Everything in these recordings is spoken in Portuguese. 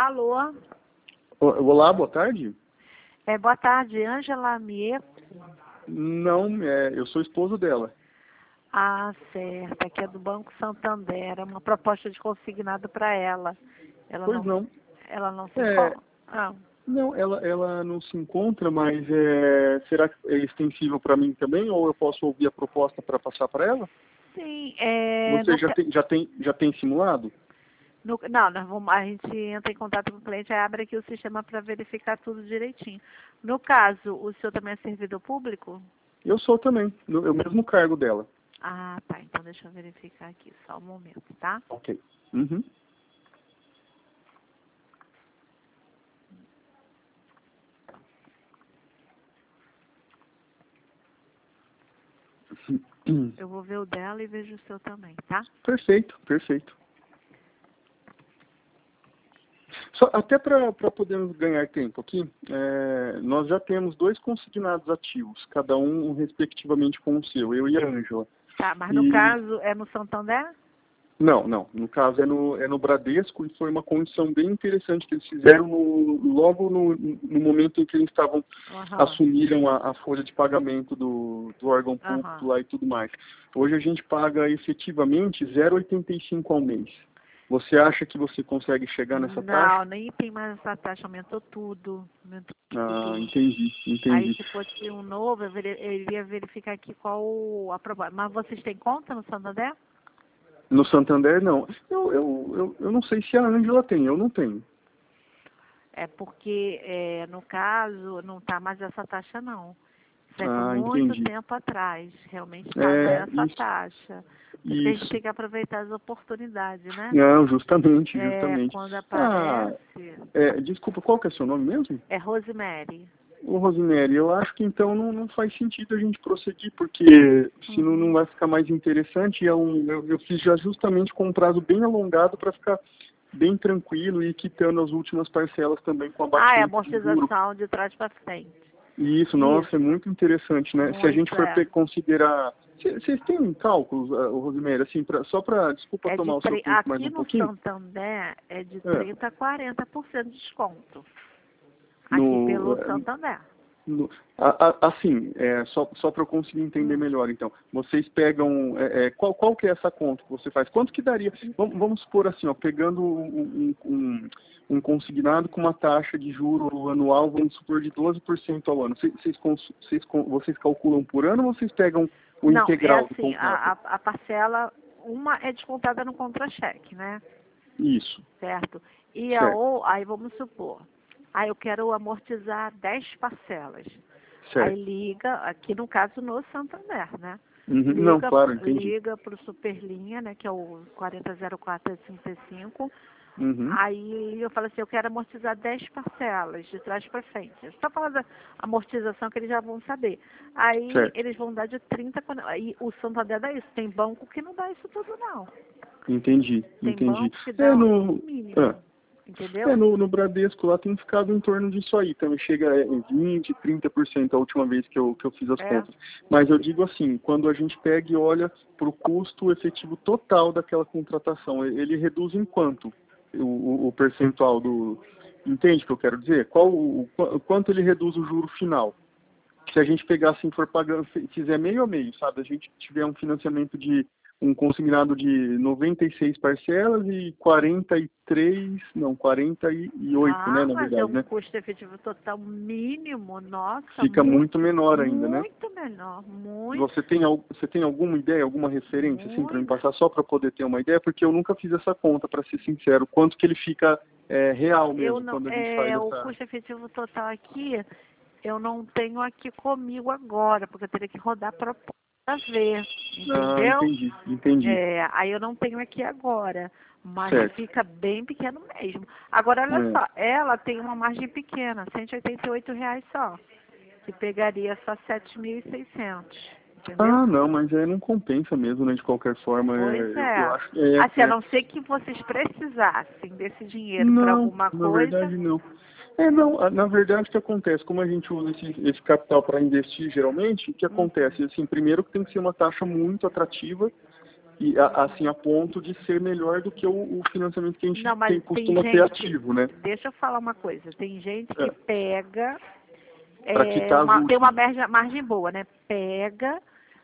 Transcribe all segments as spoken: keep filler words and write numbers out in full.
Alô? O- Olá, boa tarde. É, boa tarde, Ângela Mieco. Não, é, eu sou esposo dela. Ah, certo. Aqui é do Banco Santander. É uma proposta de consignado para ela. Ela Pois não, não. ela não se É, encontra. Ah, não, ela, ela não se encontra, mas é, será que é extensível para mim também, ou eu posso ouvir a proposta para passar para ela? sim, é, Você no, já ca- tem, já tem, já tem simulado? no, não, nós vamos, a gente entra em contato com o cliente e abre aqui o sistema para verificar tudo direitinho. No caso, o senhor também é servidor público? Eu sou também, no, é o mesmo cargo dela. Ah, tá. Então deixa eu verificar aqui, só um momento, tá? Ok. Uhum. Eu vou ver o dela e vejo o seu também, tá? Perfeito, perfeito. Só, até para podermos ganhar tempo aqui, é, nós já temos dois consignados ativos, cada um respectivamente com o seu, eu e a Ângela. Tá, mas no E caso é no Santander? não, não, no caso é no, é no Bradesco, e foi uma condição bem interessante que eles fizeram no- logo no, no momento em que eles estavam Aham, assumiram a, a folha de pagamento do, do órgão público aham. lá e tudo mais. Hoje a gente paga efetivamente zero vírgula oitenta e cinco ao mês. Você acha que você consegue chegar nessa taxa? Não, nem tem mais essa taxa, aumentou tudo, aumentou Ah, tudo. entendi, Aí entendi. se fosse um novo, eu, veri- eu iria verificar aqui qual a proposta. Mas vocês têm conta no Santander? No Santander, não. Eu, eu, eu, eu não sei se a Ângela tem, eu não tenho. É porque, é, no caso, não está mais essa taxa, não. Isso é com Ah, muito entendi. tempo atrás. Realmente está É, nessa isso, taxa. Por isso que a gente isso. tem que aproveitar as oportunidades, né? Não, justamente, É, justamente. quando Ah, aparece, é, desculpa, qual que é o seu nome mesmo? é Rosemary. Ô, Rosemary, eu acho que então não, não faz sentido a gente prosseguir, porque senão não Uhum. vai ficar mais interessante. É um, eu, eu fiz já justamente com um prazo bem alongado para ficar bem tranquilo e quitando as últimas parcelas também com Ah, é abatimento de juros. amortização de trás para frente. E isso, nossa, é Isso, muito interessante, né? Se a gente muito for é. pe- considerar... Cê- Vocês têm cálculos, ah, ô, Rosemary, assim, pra, só para, desculpa É de tomar o seu tre... tempo mais Aqui um no pouquinho, Santander é de é, trinta a quarenta por cento de desconto. Aqui no, pelo é, Santander. no- a- a- assim, é, só, só para eu conseguir entender Hum. melhor, então, vocês pegam, é, é, qual, qual que é essa conta que você faz? Quanto que daria? Vamos, vamos supor assim, ó, pegando um, um, um- um consignado com uma taxa de juro anual, vamos supor, de doze por cento ao ano. Vocês, vocês, cons- vocês, con- vocês calculam por ano ou vocês pegam o Não, é integral do assim, contrato? a, a, a parcela, uma é descontada no contra-cheque, né? Isso, Certo? E a certo, ou, aí vamos supor, aí eu quero amortizar dez parcelas. Aí certo. liga, aqui no caso no Santander, né? Uhum, não, Liga, claro, entendi. liga para o Superlinha, né? Que é o quarenta zero quatro cinquenta e cinco. Uhum, Aí eu falo assim, eu quero amortizar dez parcelas, de trás para frente. Só falar da amortização que eles já vão saber. Aí certo, eles vão dar de trinta, quando- aí o Santander dá isso. Tem banco que não dá isso tudo, não. entendi, Tem entendi. banco que É dá o no... ah. mínimo, É, entendeu? no, no Bradesco lá tem ficado em torno disso aí, também chega em vinte, trinta por cento a última vez que eu, que eu fiz as É. contas. Mas eu digo assim, quando a gente pega e olha para o custo efetivo total daquela contratação, ele ele reduz em quanto o, o, o percentual do... Entende o que eu quero dizer? Qual o, o quanto ele reduz o juro final? Se a gente pegar assim, for pagando, fizer meio a meio, sabe? A gente tiver um financiamento de um consignado de noventa e seis parcelas e quarenta e três, não, quarenta e oito, né, Ah, na mas é verdade, um né? custo efetivo total mínimo, nossa, Fica muito muito, menor ainda, né? muito menor, muito, Você tem, al- você tem alguma ideia, alguma referência, assim, para me muito. passar só para poder ter uma ideia? Porque eu nunca fiz essa conta, para ser sincero. Quanto que ele fica é, real Eu mesmo, não, quando a gente faz é, o essa... custo efetivo total aqui, eu não tenho aqui comigo agora, porque eu teria que rodar para ver, Ah, entendeu? entendi, entendi. É, aí eu não tenho aqui agora, mas Certo. fica bem pequeno mesmo. Agora, olha É. só, ela tem uma margem pequena, cento e oitenta e oito reais só, que pegaria só sete mil e seiscentos, entendeu? Ah, não, mas é, não compensa mesmo, né, de qualquer forma. É, Pois eu, eu é. acho que é, Assim, a é. não ser que vocês precisassem desse dinheiro para Não, alguma na coisa. verdade não. É, não, a- na verdade o que acontece, como a gente usa esse, esse capital para investir geralmente, o que Uhum. acontece? Assim, primeiro que tem que ser uma taxa muito atrativa e a- assim a ponto de ser melhor do que o, o financiamento que a gente Não, mas tem, tem costuma ter gente, ativo, né? deixa eu falar uma coisa, tem gente que É. pega, Pra é, quitar as uma, tem uma últimas. margem, margem boa, né? Pega,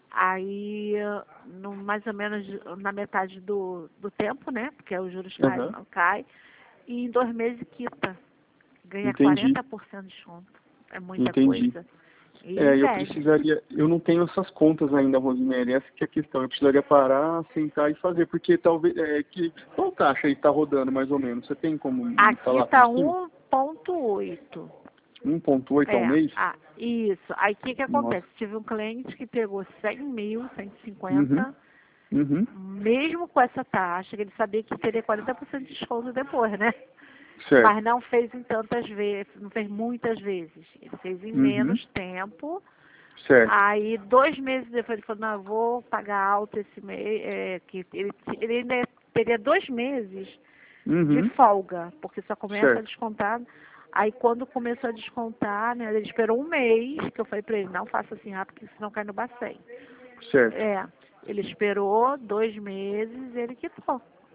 aí no, mais ou menos na metade do, do tempo, né? Porque os juros caem, Aham. cai, e em dois meses quita. Ganha Entendi, quarenta por cento de desconto. É muita entendi. coisa. E É, eu investe. precisaria, eu não tenho essas contas ainda, Rosemary, essa que é a questão. Eu precisaria parar, sentar e fazer, porque talvez, é, que, qual taxa aí está rodando mais ou menos? Você tem como me Aqui falar está por cima? um ponto oito. um ponto oito ao É, mês? ah, isso. Aí o que, que Nossa. acontece? Tive um cliente que pegou cem mil, cento e Uhum, cinquenta, uhum, mesmo com essa taxa, que ele sabia que teria quarenta por cento de desconto depois, né? certo. Mas não fez em tantas vezes, não fez muitas vezes. Ele fez em Uhum, menos tempo. certo. Aí, dois meses depois, ele falou, não, eu vou pagar alto esse mês, é, que ele, ele ainda teria dois meses de Uhum, folga, porque só começa a certo, descontar. Aí, quando começou a descontar, né, ele esperou um mês, que eu falei para ele, não faça assim rápido, porque senão cai no Bacen. certo. É, ele esperou dois meses, ele quitou.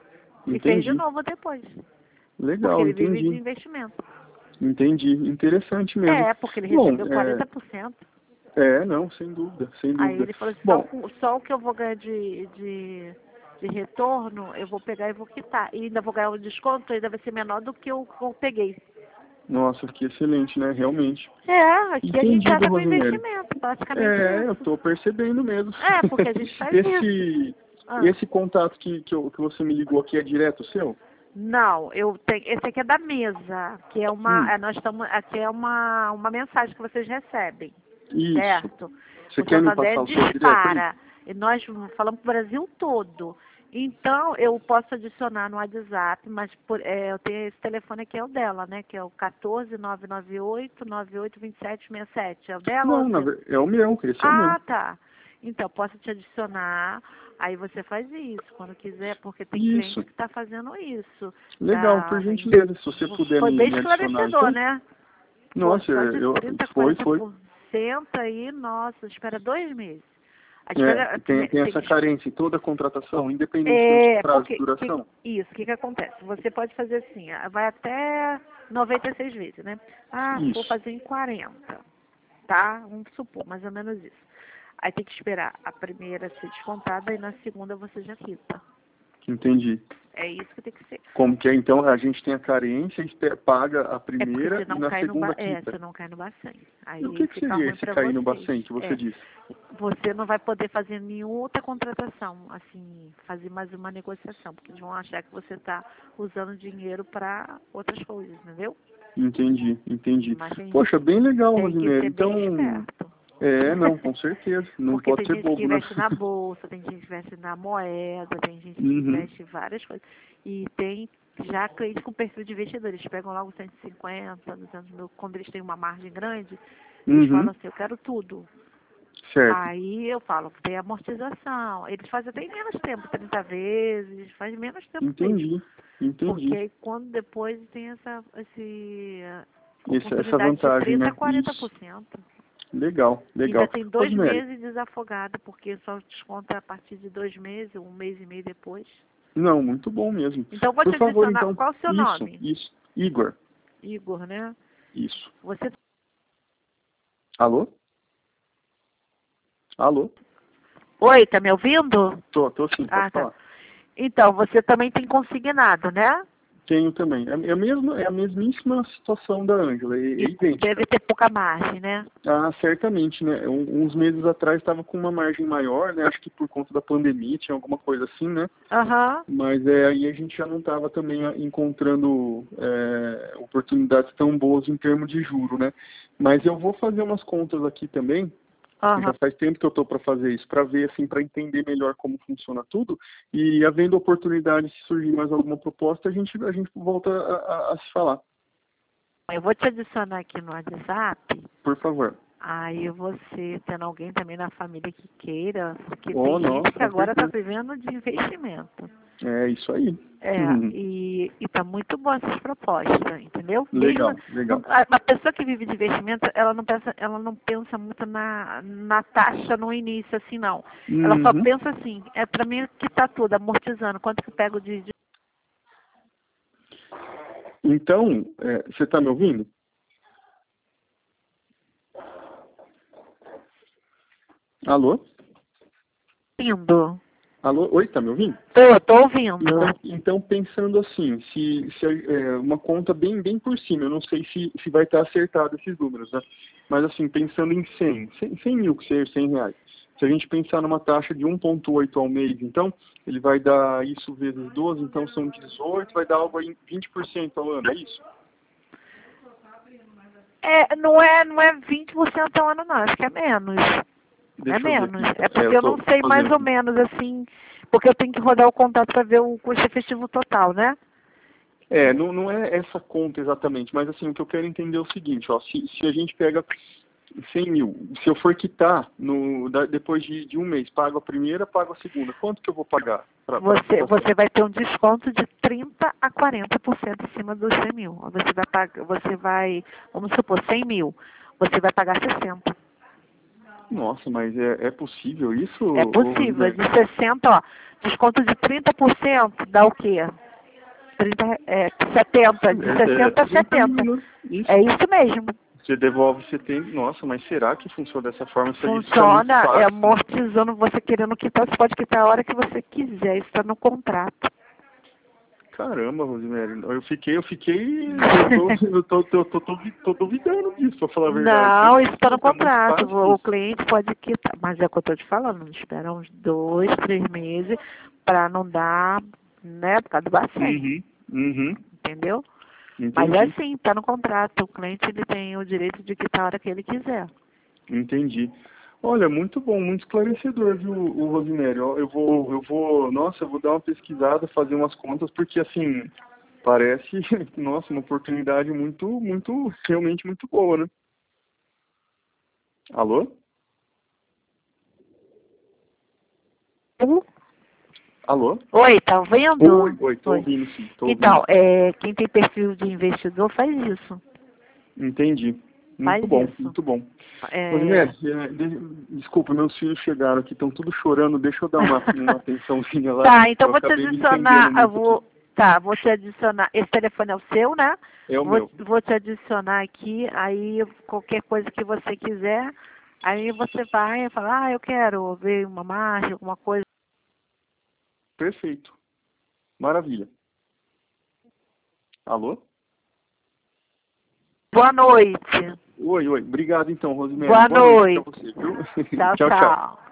E fez de Entendi. novo depois, porque Legal, ele vive de entendi. investimento. Entendi. Interessante mesmo. É, porque ele Bom, recebeu é, quarenta por cento. é, não, sem dúvida, sem Aí dúvida. ele falou assim, só, Bom, com- só o que eu vou ganhar de, de, de retorno, eu vou pegar e vou quitar. E ainda vou ganhar um desconto, ainda vai ser menor do que eu, eu peguei. nossa, que excelente, né? Realmente. É, aqui a gente Entendido, trata com Rosemary. investimento, basicamente É, eu isso. estou percebendo mesmo. É, porque a gente faz isso. Esse, Ah, esse contato que, que, eu- que você me ligou aqui é direto seu? não, eu tenho, esse aqui é da mesa, que é uma, Hum, é, nós estamos, aqui é uma, uma mensagem que vocês recebem, isso. certo? Você O quer me Santander passar o seu direto aí? dispara, e nós falamos para o Brasil todo. Então, eu posso adicionar no WhatsApp, mas por, é, eu tenho esse telefone aqui, é o dela, né? Que é o quatorze, nove nove oito, nove oito dois sete seis sete. É o dela ou é Não, o na seu? ver- é o meu, esse é o meu. Ah, tá. Então, posso te adicionar, aí você faz isso quando quiser, porque tem cliente Isso. que está fazendo isso. Legal, por Tá, gentileza, se você puder foi me, bem me adicionar, esclarecedor, então. né? Pô, Nossa, só de eu, trinta, foi, quarenta foi. por cento aí, nossa, espera dois meses. A É, espera, tem, tem tem essa que carência em toda a contratação, independentemente do é, prazo de porque que, duração. isso, o que, que acontece? Você pode fazer assim, ah, vai até noventa e seis vezes, né? Ah, vou Isso. fazer em quarenta, tá? Vamos supor, mais ou menos isso. Aí tem que esperar a primeira ser descontada e na segunda você já quita. Entendi. É isso que tem que ser. Como que é? Então, a gente tem a carência, espe- paga a É porque primeira você e não na cai no ba segunda é, quita. você não cai no bacen. E o Aí que, que fica seria ruim esse para cair no vocês. bacen que você É, disse? você não vai poder fazer nenhuma outra contratação, assim, fazer mais uma negociação, porque eles vão achar que você está usando dinheiro para outras coisas, entendeu? Entendi, entendi. Mas tem, Poxa, bem legal, tem que Rosemary. ser bem Então, esperto. é, não, com certeza. Não Porque pode tem ser gente que bobo, né? investe na bolsa, tem gente que investe na moeda, tem gente que Uhum, investe em várias coisas. E tem já clientes com perfil de investidor, eles pegam logo cento e cinquenta, duzentos mil, quando eles têm uma margem grande, eles uhum, falam assim, eu quero tudo. certo. Aí eu falo, tem amortização. Eles fazem até em menos tempo, trinta vezes, faz menos tempo mesmo. Entendi, Porque entendi. aí quando depois tem essa esse, eh, Esse, essa oportunidade de vantagem, trinta a né? quarenta por Isso. cento. Legal, Ainda legal. tem dois Rosemary, meses desafogado, porque só desconta a partir de dois meses, um mês e meio depois. não, muito bom mesmo. Então vou Por te favor, adicionar. então, Qual o seu isso, nome? isso. Igor, Igor, né? isso. Você. Alô? Alô? Oi, tá me ouvindo? Tô, tô sim, pode Ah, tá. falar. Então, você também tem consignado, né? Tenho também. É, é, a mesma, é a mesmíssima situação da Ângela, é, é E idêntica. deve ter pouca margem, né? Ah, certamente, né? Um- uns meses atrás estava com uma margem maior, né? Acho que por conta da pandemia, tinha alguma coisa assim, né? Aham. Mas é, aí a gente já não estava também ah, encontrando é, oportunidades tão boas em termos de juro, né? Mas eu vou fazer umas contas aqui também. Já Aham. faz tempo que eu estou para fazer isso, para ver, assim, para entender melhor como funciona tudo. E havendo oportunidade, se surgir mais alguma proposta, a gente, a gente volta a, a- a se falar. Eu vou te adicionar aqui no WhatsApp. Por favor. Aí você, tendo alguém também na família que queira, porque Oh, tem gente nossa, que com agora está certeza. vivendo de investimento. É isso aí. É, Uhum. e, e tá muito boa essas propostas, entendeu? Legal, Mesmo, legal. não- a, a pessoa que vive de investimento, ela não pensa, ela não pensa muito na, na taxa no início, assim, não. Ela só Uhum. pensa assim, é para mim que tá tudo, amortizando, quanto que eu pego de, de... Então, é, você está me ouvindo? Alô? Indo. Alô? Oi, tá me ouvindo? Tô, tô ouvindo. Então, então pensando assim, se, se é uma conta bem, bem por cima, eu não sei se, se vai estar acertado esses números, né? Mas assim, pensando em cem, cem, cem mil, que seja cem reais. Se a gente pensar numa taxa de um vírgula oito ao mês, então, ele vai dar isso vezes doze, então são dezoito, vai dar algo aí vinte por cento ao ano, é isso? É, não é, não é vinte por cento ao ano, não, acho que é menos. É Deixa eu ver menos. aqui. É É, porque eu eu não tô sei mais fazendo ou aqui. menos, assim, porque eu tenho que rodar o contato para ver o custo efetivo total, né? É, não, não é essa conta exatamente, mas assim, o que eu quero entender é o seguinte, ó, se, se a gente pega cem mil, se eu for quitar no, da, depois de, de um mês, pago a primeira, pago a segunda, quanto que eu vou pagar para a Você, prestação? você vai ter um desconto de trinta a quarenta por cento em cima dos cem mil. Você vai pagar, você vai, vamos supor, cem mil, você vai pagar sessenta. Nossa, mas é, é possível isso, É ô, possível. Rosimério? De sessenta, ó, desconto de trinta por cento dá o quê? trinta, é, setenta, de É, é sessenta a trinta setenta. mil, né? Isso. É isso mesmo. Você devolve setenta. Nossa, mas será que funciona dessa forma? Isso, isso é muito Funciona, é fácil. amortizando, você querendo quitar, você pode quitar a hora que você quiser, isso está no contrato. Caramba, Rosemary, eu fiquei, eu fiquei, eu tô, eu tô, tô, tô, tô, tô duvidando disso, pra falar a verdade. Não, isso está no Puta, é muito contrato. fácil O o isso. cliente pode quitar, mas é o que eu estou te falando, espera uns dois, três meses para não dar, né, por causa do bacen, Uhum, uhum, entendeu? Mas é entendi, assim, está no contrato. O cliente ele tem o direito de quitar a hora que ele quiser. entendi. Olha, muito bom, muito esclarecedor, viu, o Rosemary. Ó, Eu vou, eu vou, nossa, eu vou dar uma pesquisada, fazer umas contas, porque assim, parece, nossa, uma oportunidade muito, muito, realmente muito boa, né? Alô? Uh, Alô? Oi, tá ouvindo? Oi, oi, tô Oi. ouvindo sim, tô ouvindo. Então, é, quem tem perfil de investidor faz isso. Entendi. Faz Muito bom, isso. muito bom. É, Rosemary, é, de- desculpa, meus filhos chegaram aqui, estão tudo chorando, deixa eu dar uma, uma atençãozinha lá. tá, então Eu vou te acabei me estendendo adicionar, eu muito aqui. vou, tá, vou te adicionar, esse telefone é o seu, né? É o Vou, meu. vou te adicionar aqui, aí qualquer coisa que você quiser, aí você vai falar, ah, eu quero ver uma margem, alguma coisa. Perfeito. Maravilha. Alô? Boa noite. Oi, oi. Obrigado então, Rosemary. Boa Boa noite pra noite. você, viu? Tchau, Tchau, tchau. tchau.